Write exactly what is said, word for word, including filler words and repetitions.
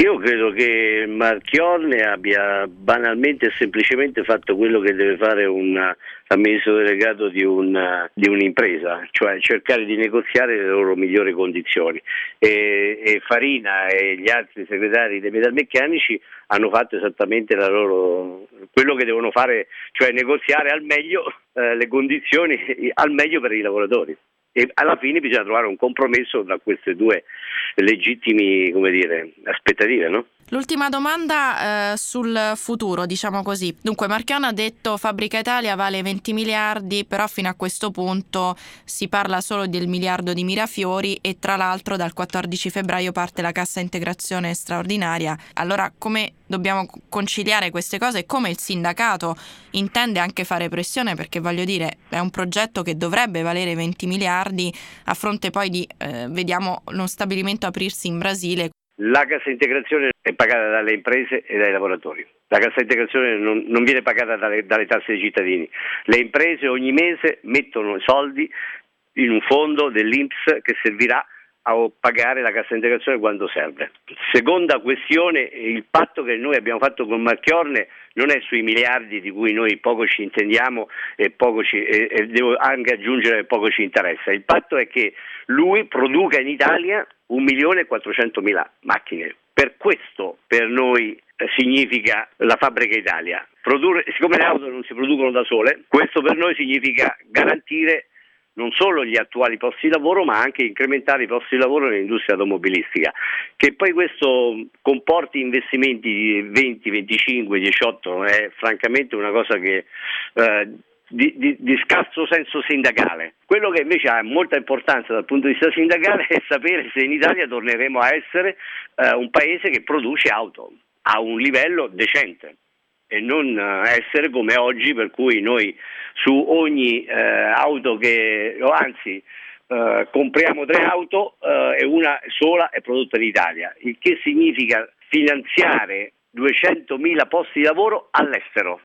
Io credo che Marchionne abbia banalmente e semplicemente fatto quello che deve fare un amministratore delegato di, un, di un'impresa, cioè cercare di negoziare le loro migliori condizioni. E, e Farina e gli altri segretari dei metalmeccanici hanno fatto esattamente la loro, quello che devono fare, cioè negoziare al meglio eh, le condizioni al meglio per i lavoratori. E alla fine bisogna trovare un compromesso tra queste due legittimi, come dire, aspettative, no? L'ultima domanda eh, sul futuro, diciamo così. Dunque, Marchionne ha detto Fabbrica Italia vale venti miliardi, però fino a questo punto si parla solo del miliardo di Mirafiori e tra l'altro dal quattordici febbraio parte la cassa integrazione straordinaria. Allora, come dobbiamo conciliare queste cose e come il sindacato intende anche fare pressione? Perché voglio dire, è un progetto che dovrebbe valere venti miliardi a fronte poi di, eh, vediamo, uno stabilimento aprirsi in Brasile. La cassa integrazione è pagata dalle imprese e dai lavoratori. La cassa integrazione non, non viene pagata dalle, dalle tasse dei cittadini. Le imprese ogni mese mettono soldi in un fondo dell'I N P S che servirà a pagare la cassa integrazione quando serve. Seconda questione, il patto che noi abbiamo fatto con Marchionne non è sui miliardi di cui noi poco ci intendiamo e, poco ci, e, e devo anche aggiungere che poco ci interessa. Il patto è che lui produca in Italia un milione e quattrocentomila macchine. Per questo per noi significa la Fabbrica Italia. Produrre, siccome le auto non si producono da sole, questo per noi significa garantire non solo gli attuali posti di lavoro, ma anche incrementare i posti di lavoro nell'industria automobilistica. Che poi questo comporti investimenti di venti, venticinque, diciotto è francamente una cosa che eh, di, di, di scarso senso sindacale. Quello che invece ha molta importanza dal punto di vista sindacale è sapere se in Italia torneremo a essere eh, un paese che produce auto a un livello decente e non essere come oggi, per cui noi su ogni eh, auto che, o anzi eh, compriamo tre auto eh, e una sola è prodotta in Italia, il che significa finanziare duecentomila posti di lavoro all'estero.